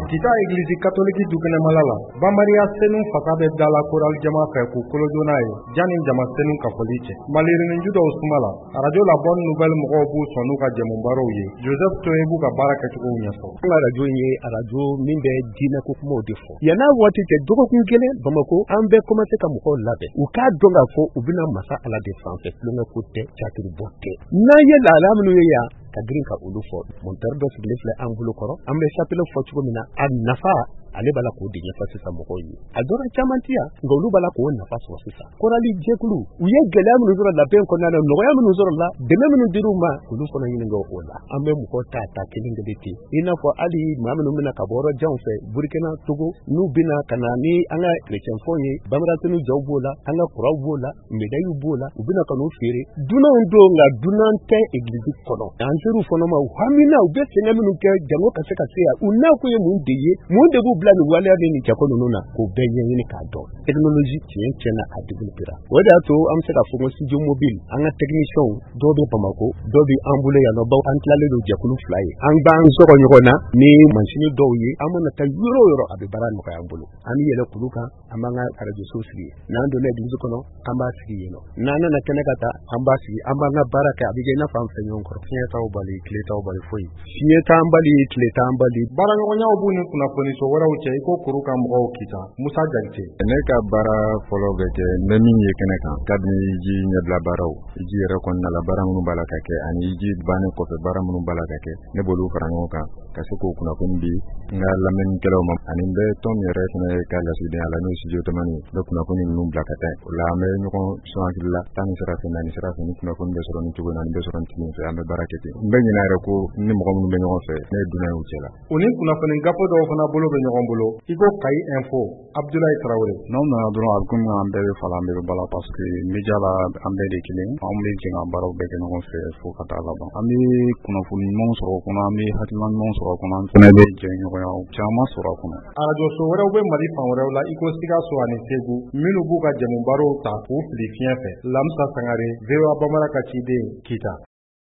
Kita Église catholique du Guinée-Malala, Bamaria Senu Fakabe Dala Koral Jama Fe ku Kolojona ye, Jani Jama Senu Kafoli cɛ. Malirinin juda Usmala, Radio La Bonne Nouvelle mɔgɔw b'u sɔn n'u ka jɛmunbaaraw ye. Joseph Toye b'u ka baara kɛcogow ɲɛfɔ. An ka radio ye radio min bɛ diinɛ ko kumaw de fɔ. Yan'a waati cɛ dɔgɔkun kelen Bamako an bɛ commencé ka mɔgɔw labɛn. U k'a dɔn k'a fɔ u bɛna masa Ala de fanfɛ, tulonkɛ ko tɛ, caatiri bɔ tɛ. N'an ye lahala minnu ye yan ka girin ka olu fɔ. Monteur dɔ sigilen filɛ an bolo kɔrɔ. An bɛ chapelet fɔ cogo min na, a nafa ale b'a la k'o de ɲɛfɔ sisan mɔgɔw ye. A dɔra caman ti yan, nka olu b'a la k'o nafa sɔrɔ sisan. Korali jɛkulu, u ye gɛlɛya minnu sɔrɔ labɛn kɔnɔna na, nɔgɔya minnu sɔrɔ la, dɛmɛ minnu dir'u ma, olu fana ɲininka o la. An bɛ mɔgɔw ta kelen kelen ten. I n'a fɔ hali maa minnu bɛna ka bɔ yɔrɔ janw fɛ, Burkina, Togo, n'u bɛna ka na ni an ka chrétienfɔw ye, Bamaratunu jaw b'o la, an ka kuraw b'o la, médailles b'o la, u bɛna ka n'u feere. Dunan don nka dunan tɛ église kɔnɔ. An ser'u fana ma, u hamina, u bɛ sɛgɛn minnu kɛ jango ka se ka se yan. U n'a kun ye mun de ye, mun de b'u bila nin waleya de ni jako ninnu na, k'o bɛɛ ɲɛɲini k'a dɔn. Technologie tiɲɛ a développera. O de y'a to an bɛ se ka fɔ ko studio mobile, an ka techniciens dɔw bɛ Bamako, dɔw bɛ an bolo yan nɔ, baw an tilalen don jɛkulu 2 ye. An b'an sɔgɔ ɲɔgɔn na ni mansini dɔw ye, an mana taa yɔrɔ o yɔrɔ a bɛ baara nɔgɔya an bolo. An bɛ yɛlɛ kulu kan, an b'an ka radio so sigi. N'an donna église kɔnɔ, an b'a sigi yen nɔ. N'an nana kɛnɛ ka taa, an b'a sigi, an b'an ka baara kɛ, a bɛ kɛ i n'a fɔ an fɛ ɲɔgɔn kɔrɔ. Fiɲɛ t'aw bali, tile t'aw bali foyi. Fiɲɛ t'an bali, tile t'an bali. Baaraɲɔgɔnyaw b'u ni kunnafoniso wɛrɛw cɛ i ko kuru ka mɔgɔw kita. Musa Jakite. Ne ka baara fɔlɔ bɛ kɛ ne min ye kɛnɛ kan kabini ji ɲɛbila baaraw ji yɛrɛ kɔnɔna la baara minnu b'a la ka kɛ ani ji bannen kɔfɛ baara minnu b'a la ka kɛ ne b'olu fara ɲɔgɔn kan ka se k'o kunnafoni di n ka lamɛnnikɛlaw ma ani n bɛ tɔn min yɛrɛ fana ka lasigidenya la n'o ye studio tamani ye n bɛ kunnafoni ninnu bila ka taa o la an bɛ ɲɔgɔn sɔn hakili la taa ni sira fɛ na ni sira fɛ ni kunnafoni bɛ sɔrɔ ni cogo na ni bɛ sɔrɔ ni tigi fɛ an bɛ baara kɛ ten n bɛ ɲinɛ yɛrɛ ko ni mɔgɔ minnu bɛ ɲɔgɔn fɛ ne ye dunan y'u cɛ la. O ni kunnafoni gafe dɔw fana bolo bɛ ɲɔgɔn bolo i ko Kayi Info Abdoulaye Traoré. N'aw nana dɔrɔn a bɛ komi an bɛɛ bɛ fala an bɛɛ bɛ bala parce que média la an bɛɛ de kelen an bɛ jɛn ka baaraw bɛɛ kɛ ɲɔgɔn fɛ fo ka taa laban an bɛ kunnafoni ɲumanw sɔrɔ o kɔnɔ an bɛ hakilina ɲumanw sɔrɔ o kɔnɔ an fana bɛ jɛn ɲɔgɔnya caman sɔrɔ a kɔnɔ. Radio so wɛrɛw bɛ Mali fan wɛrɛw la i ko Sikaso ani Segu minnu b'u ka jɛmunbaaraw ta k'u fili fiɲɛ fɛ. Lamsa Sangare, VOA Bamara ka ciden Kita.